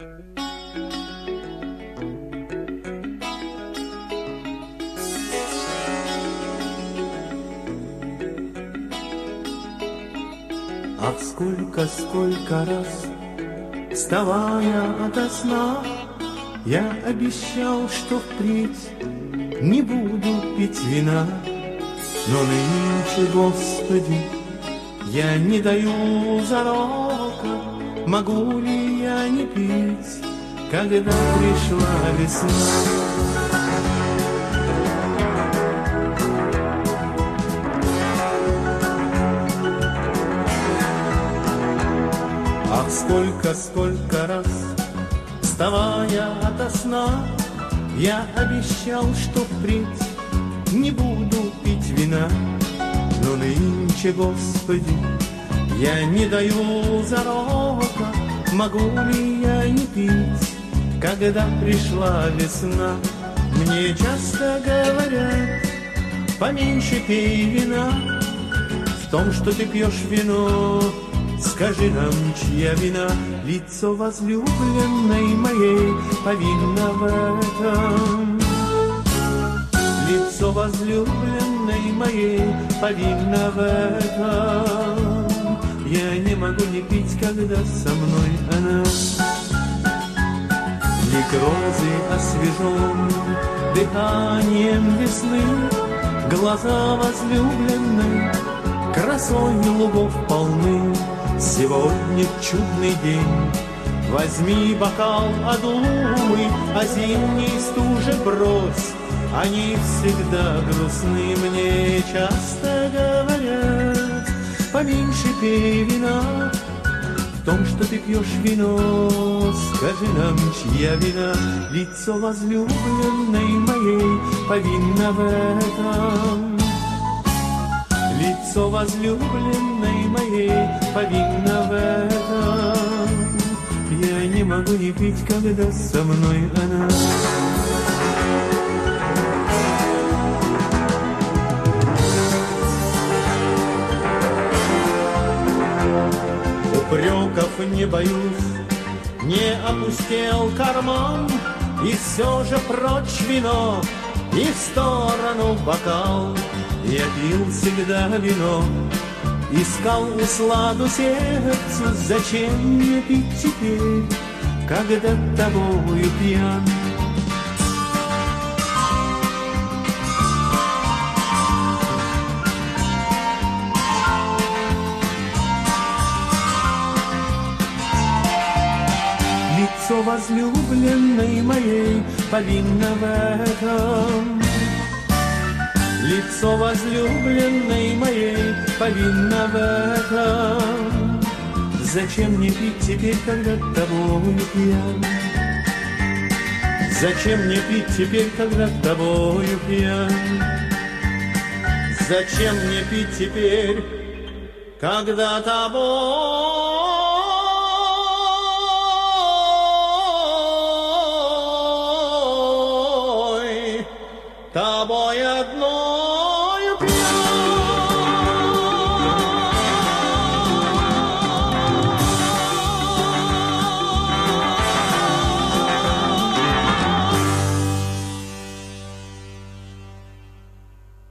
Ах, сколько раз, вставая ото сна, я обещал, что впредь не буду пить вина. Но нынче, Господи, я не даю зарока, могу ли я не пить, когда пришла весна. Ах, сколько раз, вставая ото сна, я обещал, что впредь не буду пить вина. Но нынче, Господи, я не даю зарока, могу ли я не пить, когда пришла весна. Мне часто говорят, поменьше пей вина. В том, что ты пьешь вино, скажи нам, чья вина? Лицо возлюбленной моей повинно в этом. Лицо возлюбленной моей повинно в этом. Я не могу не пить, когда со мной она. Лик розы освежен дыханием весны, глаза возлюбленной красой лугов полны. Сегодня чудный день, возьми бокал, одумай, а зимней стуже брось. Они всегда грустны, мне часто говорят, поменьше пей вина. В том, что ты пьешь вино, скажи нам, чья вина? Лицо возлюбленной моей повинно в этом. Лицо возлюбленной моей повинно в этом. Я не могу не пить, когда со мной она. Упреков не боюсь, не опустел карман, и все же прочь вино, и в сторону бокал. Я пил всегда вино, искал усладу сердцу. Зачем мне пить теперь, когда тобою пьян? Лицо возлюбленной моей повинно в этом. Лицо возлюбленной моей повинно в этом. Зачем мне пить теперь, когда тобою пьян? Зачем мне пить теперь, когда тобою пьян? Зачем мне пить теперь, когда тобою